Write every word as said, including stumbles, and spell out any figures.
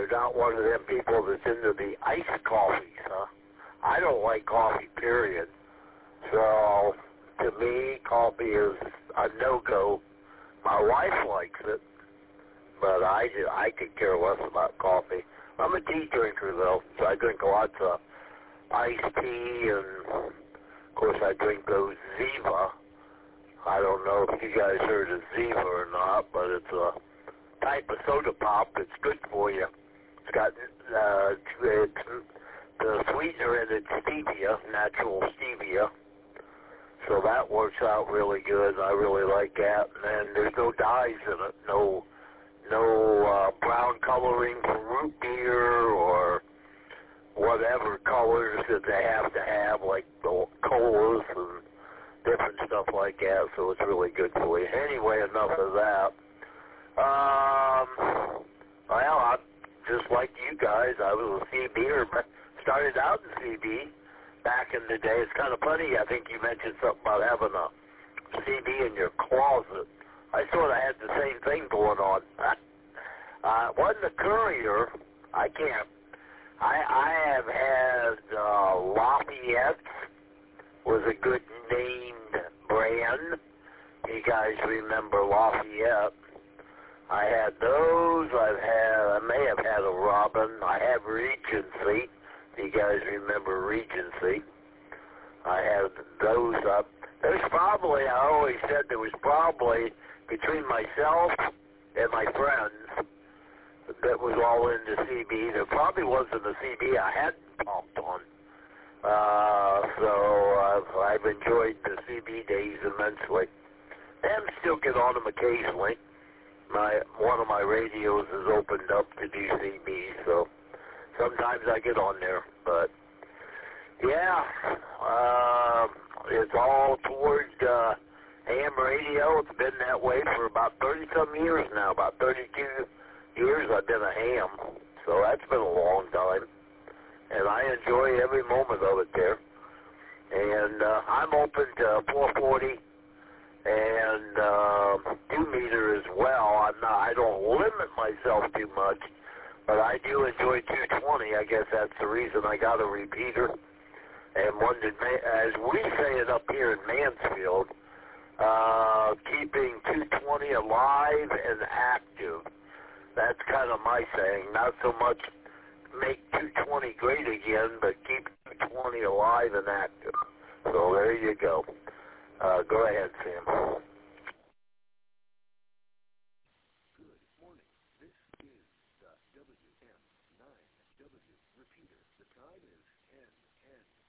not one of them people that's into the iced coffees, huh? I don't like coffee, period. So, to me, coffee is a no-go. My wife likes it, but I, just, I could care less about coffee. I'm a tea drinker, though, so I drink lots of iced tea, and, of course, I drink those Ziva. I don't know if you guys heard of Ziva or not, but it's a type of soda pop that's good for you. It's got uh, it's, the sweetener in it, stevia, natural stevia. So that works out really good. I really like that. And then there's no dyes in it, no no uh, brown coloring for root beer or whatever colors that they have to have, like the colas and different stuff like that. So it's really good for you. Anyway, enough of that. Um, well, I just like you guys. I was a C B-er, started out in C B back in the day. It's kind of funny. I think you mentioned something about having a C B in your closet. I sort of had the same thing going on. Uh, wasn't a courier. I can't. I I have had uh, Lafayette was a good named brand. You guys remember Lafayette? I had those. I've had. I may have had a Robin. I have Regency. You guys remember Regency? I had those up. There's probably. I always said there was probably between myself and my friends that was all into C B. There probably wasn't a C B I hadn't talked on. Uh, so I've, I've enjoyed the C B days immensely. And still get on them occasionally. My one of my radios is opened up to do C B, so sometimes I get on there. But yeah, uh, it's all towards uh, A M radio. It's been that way for about thirty some years now. About thirty-two years I've been a ham, so that's been a long time, and I enjoy every moment of it there. And uh, I'm open to four forty. And uh, two meter as well. I'm not. I don't limit myself too much, but I do enjoy two twenty. I guess that's the reason I got a repeater. And one that, may, as we say it up here in Mansfield, uh, keeping two twenty alive and active. That's kind of my saying. Not so much make two twenty great again, but keep two twenty alive and active. So there you go. Uh, go ahead, Sam. Good morning. This is the W M nine W repeater. The time is ten ten.